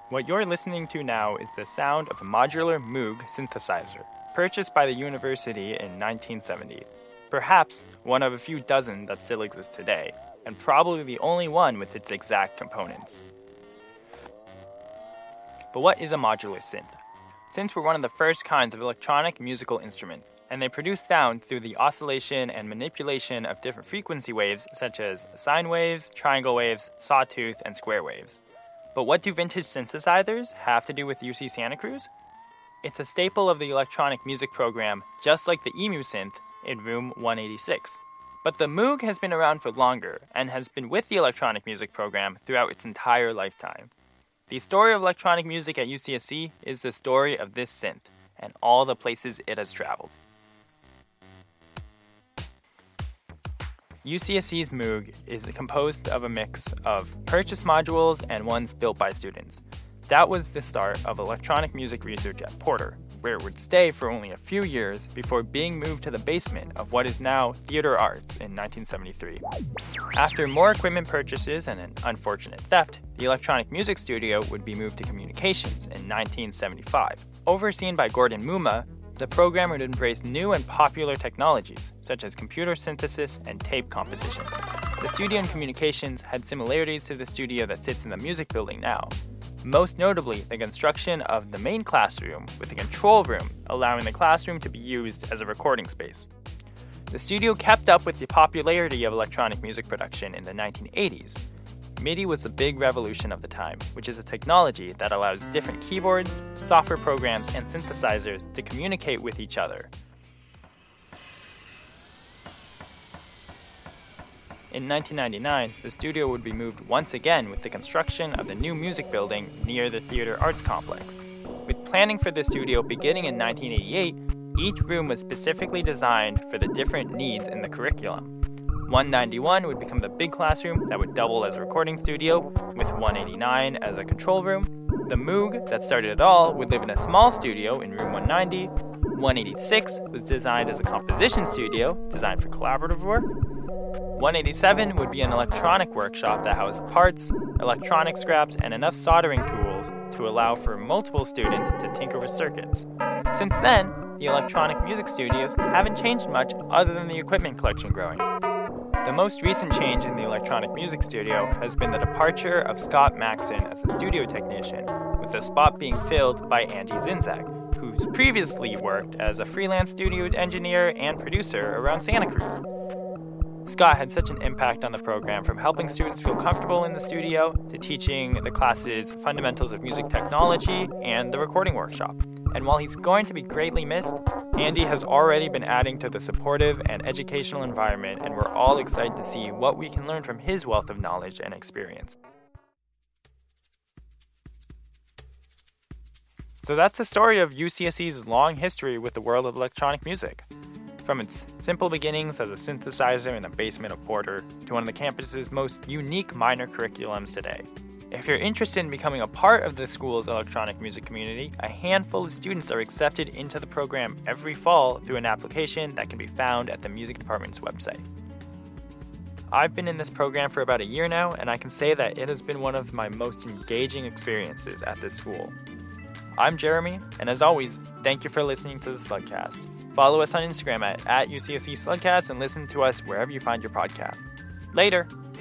What you're listening to now is the sound of a modular Moog synthesizer, purchased by the university in 1970. Perhaps one of a few dozen that still exist today, and probably the only one with its exact components. But what is a modular synth? Synths were one of the first kinds of electronic musical instrument, and they produce sound through the oscillation and manipulation of different frequency waves such as sine waves, triangle waves, sawtooth, and square waves. But what do vintage synthesizers have to do with UC Santa Cruz? It's a staple of the electronic music program, just like the EMU synth in room 186. But the Moog has been around for longer and has been with the electronic music program throughout its entire lifetime. The story of electronic music at UCSC is the story of this synth and all the places it has traveled. UCSC's Moog is composed of a mix of purchased modules and ones built by students. That was the start of electronic music research at Porter, where it would stay for only a few years before being moved to the basement of what is now Theater Arts in 1973. After more equipment purchases and an unfortunate theft, the electronic music studio would be moved to communications in 1975. Overseen by Gordon Muma, the program would embrace new and popular technologies, such as computer synthesis and tape composition. The studio in communications had similarities to the studio that sits in the music building now. Most notably, the construction of the main classroom with a control room, allowing the classroom to be used as a recording space. The studio kept up with the popularity of electronic music production in the 1980s. MIDI was the big revolution of the time, which is a technology that allows different keyboards, software programs, and synthesizers to communicate with each other. In 1999, the studio would be moved once again with the construction of the new music building near the Theater Arts Complex. With planning for the studio beginning in 1988, each room was specifically designed for the different needs in the curriculum. 191 would become the big classroom that would double as a recording studio, with 189 as a control room. The Moog that started it all would live in a small studio in room 190. 186 was designed as a composition studio, designed for collaborative work. 187 would be an electronic workshop that housed parts, electronic scraps, and enough soldering tools to allow for multiple students to tinker with circuits. Since then, the electronic music studios haven't changed much other than the equipment collection growing. The most recent change in the electronic music studio has been the departure of Scott Maxson as a studio technician, with the spot being filled by Angie Zinzak, who's previously worked as a freelance studio engineer and producer around Santa Cruz. Scott had such an impact on the program, from helping students feel comfortable in the studio to teaching the classes fundamentals of music technology and the recording workshop. And while he's going to be greatly missed, Andy has already been adding to the supportive and educational environment, and we're all excited to see what we can learn from his wealth of knowledge and experience. So that's the story of UCSC's long history with the world of electronic music. From its simple beginnings as a synthesizer in the basement of Porter to one of the campus's most unique minor curriculums today. If you're interested in becoming a part of the school's electronic music community, a handful of students are accepted into the program every fall through an application that can be found at the music department's website. I've been in this program for about a year now, and I can say that it has been one of my most engaging experiences at this school. I'm Jeremy, and as always, thank you for listening to the Slugcast. Follow us on Instagram at UCSC Slugcast and listen to us wherever you find your podcasts. Later!